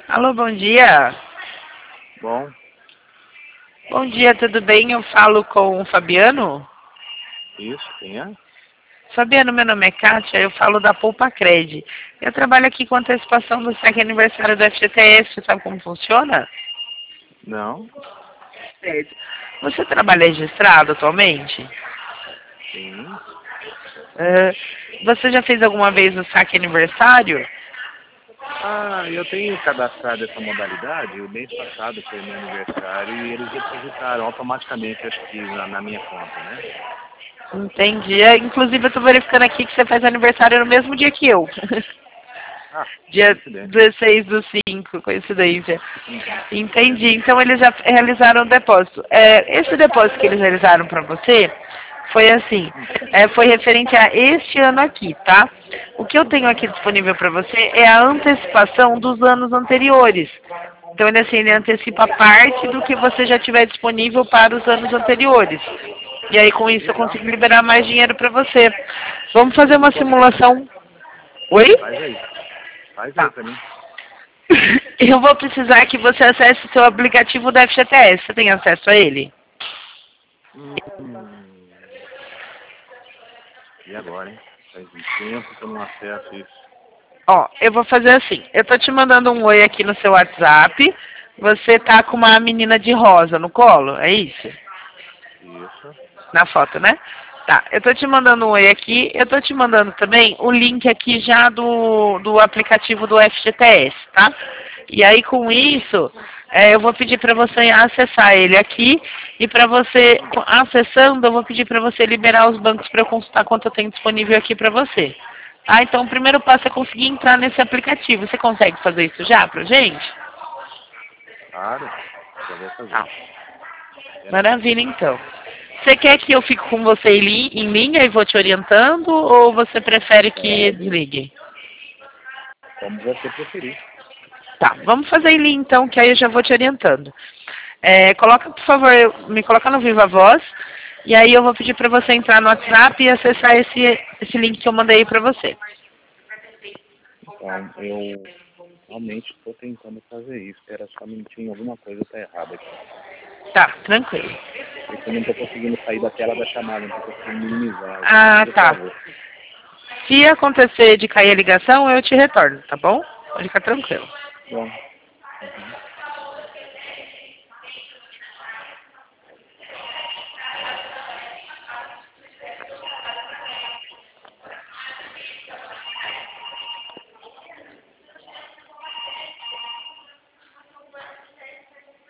Alô, bom dia. Bom, Bom dia, tudo bem? Eu falo com o Fabiano. isso, quem é? Fabiano, meu nome é Kátia, eu falo da Poupa Cred. Eu trabalho aqui com antecipação do cheque aniversário do FGTS, você sabe como funciona? Não? Certo. Você trabalha registrado atualmente? Sim. Ah, você já fez alguma vez o saque aniversário? Ah, eu tenho cadastrado essa modalidade. O mês passado foi meu aniversário e eles depositaram automaticamente, acho que na minha conta, né? Entendi. Inclusive, eu estou verificando aqui que você faz aniversário no mesmo dia que eu. Ah, Dia coincidência. 16/5, coincidência. Uhum. Entendi. Então eles já realizaram o depósito. Esse depósito que eles realizaram para você foi assim, foi referente a este ano aqui, tá? O que eu tenho aqui disponível para você é a antecipação dos anos anteriores. Então ele antecipa parte do que você já tiver disponível para os anos anteriores. E aí com isso eu Legal. consigo liberar mais dinheiro para você. Vamos fazer uma Qual que é? simulação. Oi? Faz aí. Faz aí Tá. pra mim. Eu vou precisar que você acesse o seu aplicativo da FGTS. Você tem acesso a ele? Hum, e agora, hein? Faz um tempo que eu não acesso isso. Ó, eu vou fazer assim. Eu tô te mandando um oi aqui no seu WhatsApp. Você tá com uma menina de rosa no colo, é isso? Isso. Na foto, né? Tá, eu tô te mandando um oi aqui. Eu tô te mandando também o link aqui já do aplicativo do FGTS, tá? E aí com isso, eu vou pedir para você acessar ele aqui. E para você, acessando, eu vou pedir para você liberar os bancos para eu consultar quanto eu tenho disponível aqui para você. Ah, então o primeiro passo é conseguir entrar nesse aplicativo. Você consegue fazer isso já pra gente? Claro. Já vou Ah, fazer. Peraí. maravilha, então. Você quer que eu fique com você em linha e vou te orientando ou você prefere que Pode. desligue? Como você preferir. Tá, vamos fazer em linha então, que aí eu já vou te orientando. Coloca, por favor, me coloca no Viva Voz e aí eu vou pedir para você entrar no WhatsApp e acessar esse link que eu mandei para você. Então, eu realmente estou tentando fazer isso. Espera só um minutinho, alguma coisa está errada aqui. Tá, tranquilo. Porque eu não estou conseguindo sair da tela da chamada, não estou conseguindo minimizar. Alguma Ah, coisa tá. travou. Se acontecer de cair a ligação, eu te retorno, tá bom? Pode ficar tranquilo. Bom,